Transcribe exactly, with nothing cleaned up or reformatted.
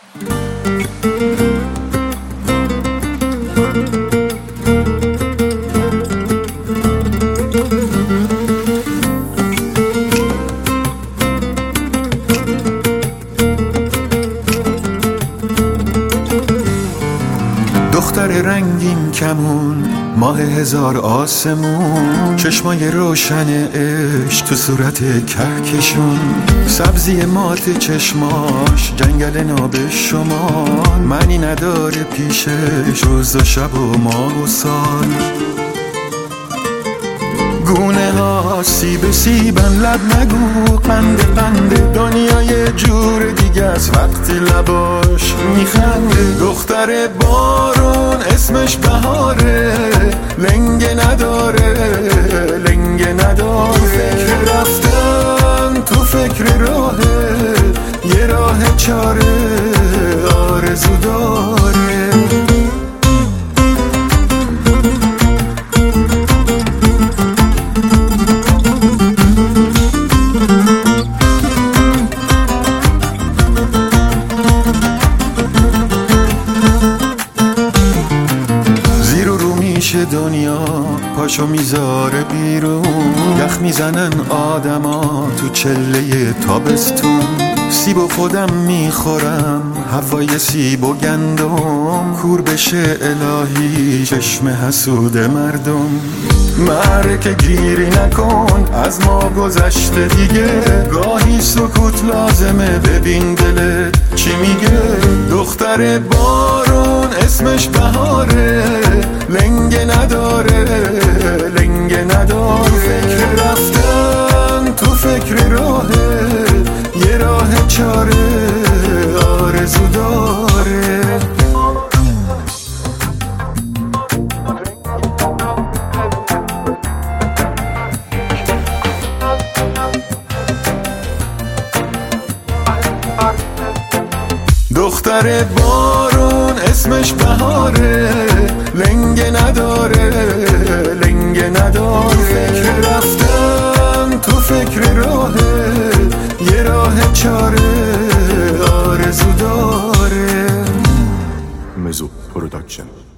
دختر رنگین کمون، ماه هزار آسمون، چشمای روشن عشق تو صورت کهکشون، سبزی مات چشماش جنگل ناب شمال، معنی نداره پیشش روز و شب و ماه و سال. گونه ها سیب سیبن، لب نگو قند قنده، دنیا یه جور دیگه از وقتی لباش میخنده. دختر بارون اسمش بهاره، لنگه نداره لنگه نداره. فکر رفتن تو فکر راهه، یه راه چاره آرزو داره. دنیا پاشو میذاره بیرون، یخ میزنن آدما تو چله تابستون. سیب و خودم میخورم، هوای سیب و گندم، کور بشه الهی چشم حسود مردم. معرکه گیری نکن، از ما گذشته دیگه، گاهی سکوت لازمه ببین دلت چی میگه. دختر بارون اسمش بهاره، لنگه نداره لنگه نداره. فکر رفتن تو فکر راهه، یه راه چاره آرزو داره. دختر بارون اسمش بهاره، لنگه نداره لنگه نداره. فکر رفتن تو فکر راهه، یه راه چاره آرزو داره. مزو پروداکشن.